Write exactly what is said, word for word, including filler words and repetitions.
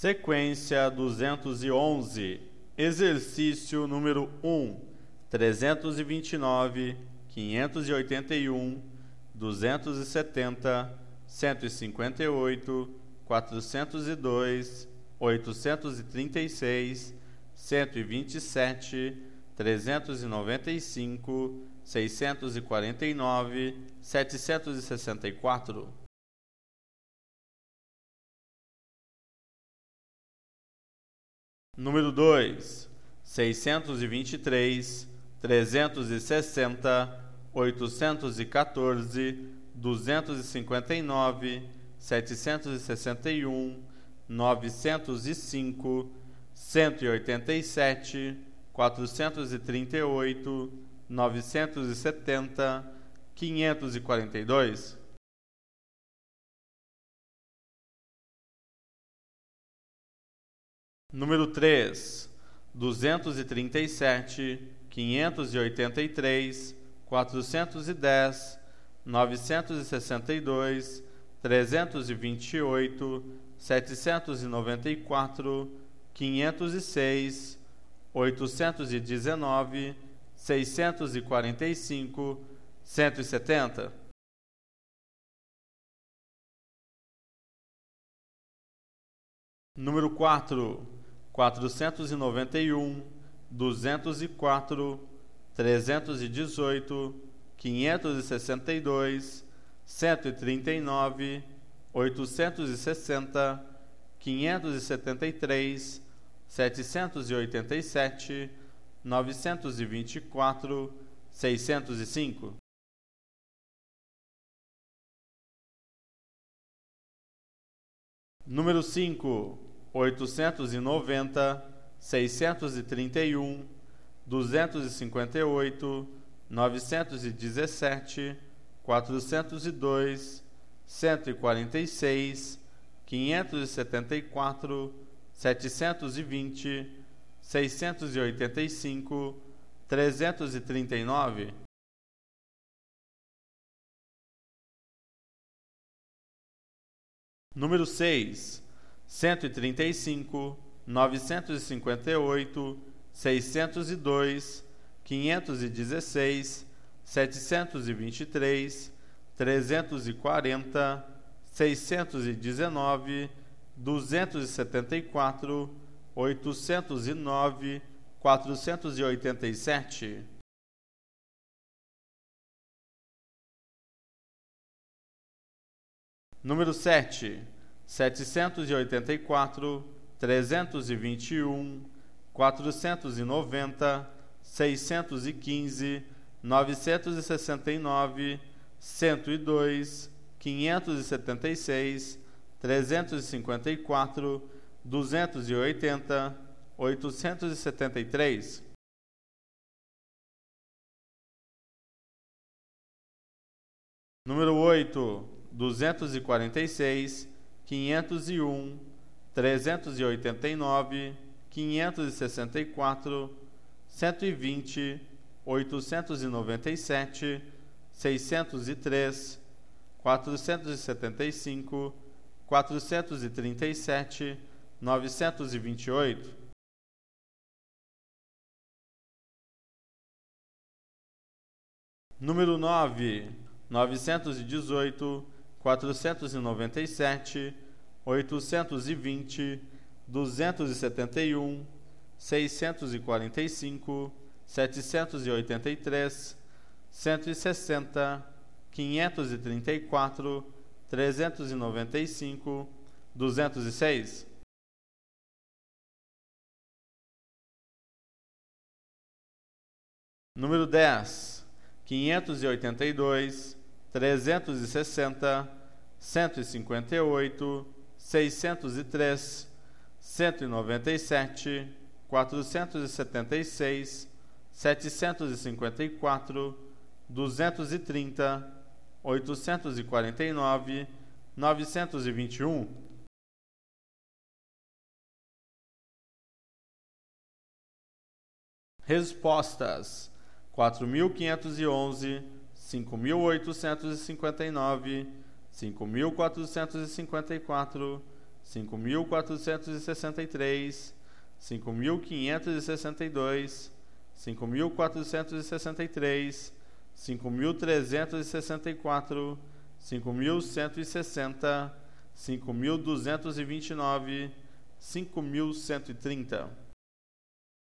Sequência duzentos e onze, exercício número um, trezentos e vinte e nove, quinhentos e oitenta e um, duzentos e setenta, cento e cinquenta e oito, quatrocentos e dois, oitocentos e trinta e seis, cento e vinte e sete, trezentos e noventa e cinco, seiscentos e quarenta e nove, setecentos e sessenta e quatro. Número dois, seiscentos e vinte e três, trezentos e sessenta, oitocentos e quatorze, duzentos e cinquenta e nove, setecentos e sessenta e um, novecentos e cinco, cento e oitenta e sete, quatrocentos e trinta e oito, novecentos e setenta, quinhentos e quarenta e dois. Número três, duzentos e trinta e sete, quinhentos e oitenta e três, quatrocentos e dez, novecentos e sessenta e dois, trezentos e vinte e oito, setecentos e noventa e quatro, quinhentos e seis, oitocentos e dezenove, seiscentos e quarenta e cinco, cento e setenta. Número quatro, quatrocentos e noventa e um, duzentos e quatro, trezentos e dezoito, quinhentos e sessenta e dois, cento e trinta e nove, oitocentos e sessenta, quinhentos e setenta e três, setecentos e oitenta e sete, novecentos e vinte e quatro, seiscentos e cinco. Número cinco, oitocentos e noventa, seiscentos e trinta e um, duzentos e cinquenta e oito, novecentos e dezessete, quatrocentos e dois, cento e quarenta e seis, quinhentos e setenta e quatro, setecentos e vinte, seiscentos e oitenta e cinco, trezentos e trinta e nove. Número seis, cento e trinta e cinco, novecentos e cinquenta e oito, seiscentos e dois, quinhentos e dezesseis, setecentos e vinte e três, trezentos e quarenta, seiscentos e dezenove, duzentos e setenta e quatro, oitocentos e nove, quatrocentos e oitenta e sete. Número sete, setecentos e oitenta e quatro, trezentos e vinte e um, quatrocentos e noventa, seiscentos e quinze, novecentos e sessenta e nove, cento e dois, quinhentos e setenta e seis, trezentos e cinquenta e quatro, duzentos e oitenta, oitocentos e setenta e três. Número oito, duzentos e quarenta e seis, quinhentos e um, trezentos e oitenta e nove, quinhentos e sessenta e quatro, cento e vinte, oitocentos e noventa e sete, seiscentos e três, quatrocentos e setenta e cinco, quatrocentos e trinta e sete, novecentos e vinte e oito. Número nove, novecentos e dezoito, quatrocentos e noventa e sete, oitocentos e vinte, duzentos e setenta e um, seiscentos e quarenta e cinco, setecentos e oitenta e três, cento e sessenta, quinhentos e trinta e quatro, trezentos e noventa e cinco, duzentos e seis. Número dez, quinhentos e oitenta e dois, trezentos e sessenta, cento e cinquenta e oito, seiscentos e três, cento e noventa e sete, quatrocentos e setenta e seis, setecentos e cinquenta e quatro, duzentos e trinta, oitocentos e quarenta e nove, novecentos e vinte e um. Respostas: quatro mil quinhentos e onze, cinco mil oitocentos e cinquenta e nove, cinco mil quatrocentos e cinquenta e quatro, cinco mil quatrocentos e sessenta e três, cinco mil quinhentos e sessenta e dois, cinco mil quatrocentos e sessenta e três, cinco mil trezentos e sessenta e quatro, cinco mil cento e sessenta, cinco mil duzentos e vinte e nove, cinco mil cento e trinta.